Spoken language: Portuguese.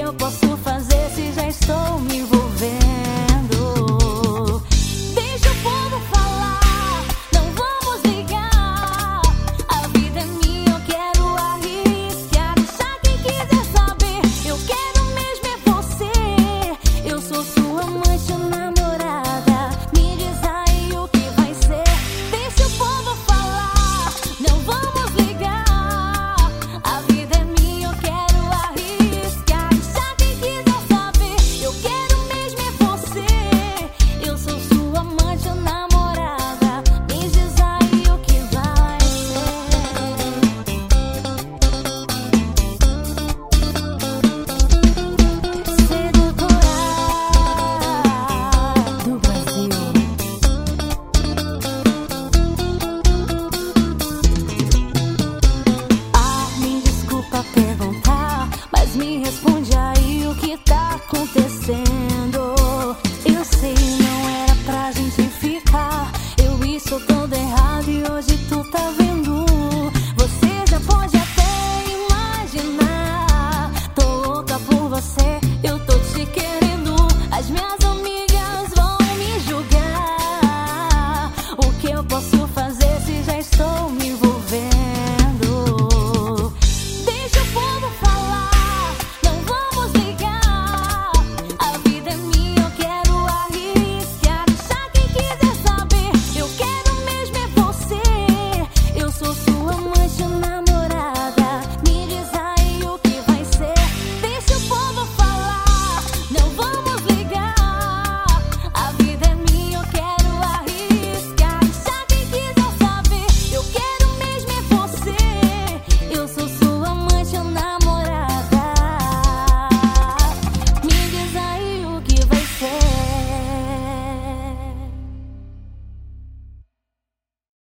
eu posso fazer se já estou me envolvendo? Deixa o povo falar, não vamos ligar. A vida é minha, eu quero arriscar. Deixa quem quiser saber, eu quero mesmo é você. Eu sou sua amante ou namorada, me diz aí o que vai ser. Deixa o povo falar, não vamos ligar. A vida é minha, eu quero arriscar. Deixa quem quiser saber, eu quero mesmo é você. Eu sou sua amante ou namorada, me diz aí o que vai ser. Sedutora do Brasil. Me desculpa perguntar, mas me responde aí o que tá acontecendo.